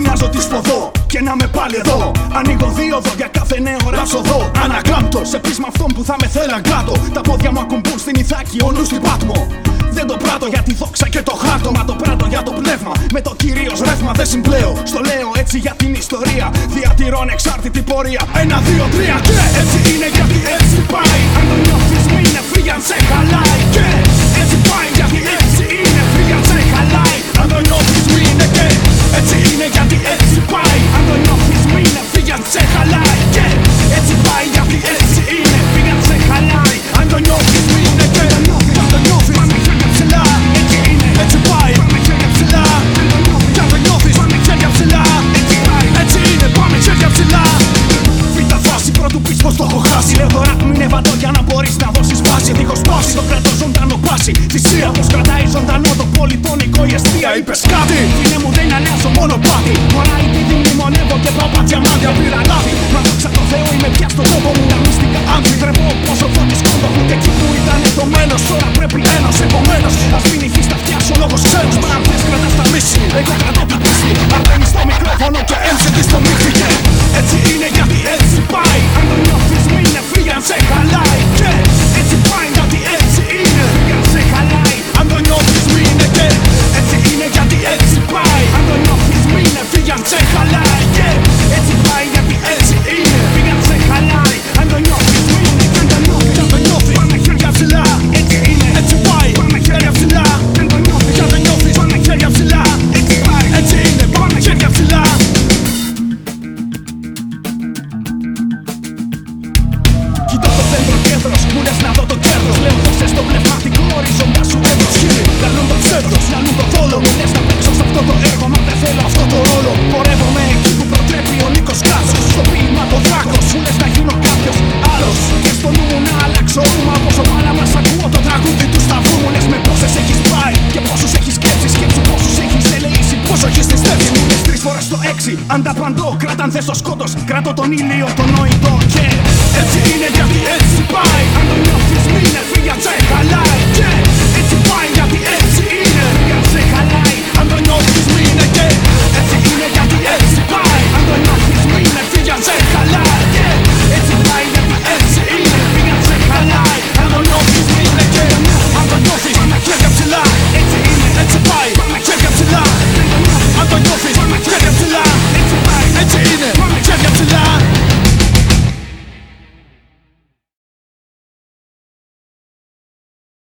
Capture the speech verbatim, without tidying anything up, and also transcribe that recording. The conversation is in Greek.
βγάζω τη σποδό και να με πάλι εδώ. Ανοίγω δίωδο για κάθε νέο ραψοδό. Αναγκλάμπτω σε πείσμα αυτόν που θα με θέλαν κάτω. Τα πόδια μου ακουμπούν στην Ιθάκη, ο νους στην Πάτμο. Δεν το πράττω για τη δόξα και το χάρτο, μα το πράττω για το πνεύμα. Με το κυρίως ρεύμα δεν συμπλέω. Στο λέω έτσι για την ιστορία. Διατηρώ ανεξάρτητη πορεία. Ένα, δύο, τρία και έτσι είναι γιατί έτσι πάει. Αν το νιώθεις μη είναι φύγει αν σε χαλάει. Και έτσι πάει γιατί έτσι είναι φύγει αν σε χαλάει. Αν το νιώθεις μη είναι και έτσι είναι γιατί έτσι πάει. Αν το νιώθεις μη είναι φύγει αν σε χαλάει. Και έτσι πάει γιατί έτσι είναι φύγει αν σε χαλάει. Αν το νιώθεις μη είναι και αν το νιώθεις πάμε χέρια ψηλά. Έτσι είναι, έτσι πάει, πάμε χέρια ψηλά. Κι αν το νιώθεις πάμε χέρια ψηλά. Έτσι πάει, έτσι είναι, πάμε χέρια ψηλά. Β' φάση πρώτου πεις πως το έχω χάσει. Λέω τώρα μην ευατώ για να μπορείς να δώσεις βάση. Δίχως πάση, το κρατώ ζωντανό πάση. Θυσία πως κρατάει ζωντανό το πολυτονικό η αιστεία. Είπες κάτι, είναι μου δεν αλλάζω μόνο πάτη. Μωράει τη δίνει μονεύω και πάω πατ' διαμάντια πήρα λάδι. Μα δόξα τω Θεώ είμαι πια στον τόπο μου. Τα μυστικά άνθη τρεπώ πόσο φώτης κόντοχου. Και εκεί που ήταν ενωμένος τώρα πρέπει ένας. Επομένως ας μην ηχείς τα αυτιά σου λόγος ξένος. Μα αν θες κρατάς τα μίση, εγώ κρατώ την πίστη. Αν μπαίνεις στο μικρόφωνο και έμψε στο μύθι. Και έτσι είναι γιατί έτσι πάει. Αν το νιώθεις μη είναι φύγει αν σε χαλάει. Και έτσι πάει γιατί έτσι είναι φύγει αν σε χαλάει. Αν το νιώθεις μη είναι και έτσι είναι γιατί έτσι πάει. Αν το νιώθεις μη είναι φύγει αν σε χαλάει. Και έτσι πάει γιατί έτσι είναι φύγει αν σε χαλάει. Αν το νιώθεις μη είναι και αν το νιώθεις, αν το νιώθεις πάμε χέρια ψηλά. Έτσι είναι, έτσι πάει, πάμε χέρια ψηλά. Αν το νιώθεις, αν το νιώθεις πάμε χέρια ψηλά. Έτσι πάει, έτσι είναι, πάμε χέρια ψηλά. Κοιτώ το δέντρο κέντρος, μου λες να δω το κέρδος. Λέω δώσες το πνευματικό οριζοντά σου έδρος. Χίλι, λαλούν το ψεύδος, λαλούν το θόλο. Μου λες να παίξω σε αυτό το έργο, μα δεν θέλω αυτό το ρόλο. Πορεύομαι εκεί που προτρέπει ο Νίκος Κάζος. Στο ποίημα το δράκος, μου λες να γίνω κάποιος άλλος. Και στο νου μου να αλλάξω ρούμα. Πόσο μάλα μας ακούω το τραγούδι του σταυρού. Μου λες με πόσες έχεις πάει και πόσους έχεις σκέψει. Σκέψου πόσους έχεις ελεήσει, πόσο έχεις πιστέψει. Μου λες τρεις φορές το έξι, ανταπαντώ. Κράταν θες το σκότος, κράτω τον ήλιο, τον νοητό. Και έτσι είναι γιατί έτσι πάει. Αν το νιώθεις μη είναι φύγει αν σε χαλάει. Και έτσι πάει γιατί έτσι είναι φύγει αν σε χαλάει. Αν το νιώθεις μη είναι και έτσι είναι γιατί έτσι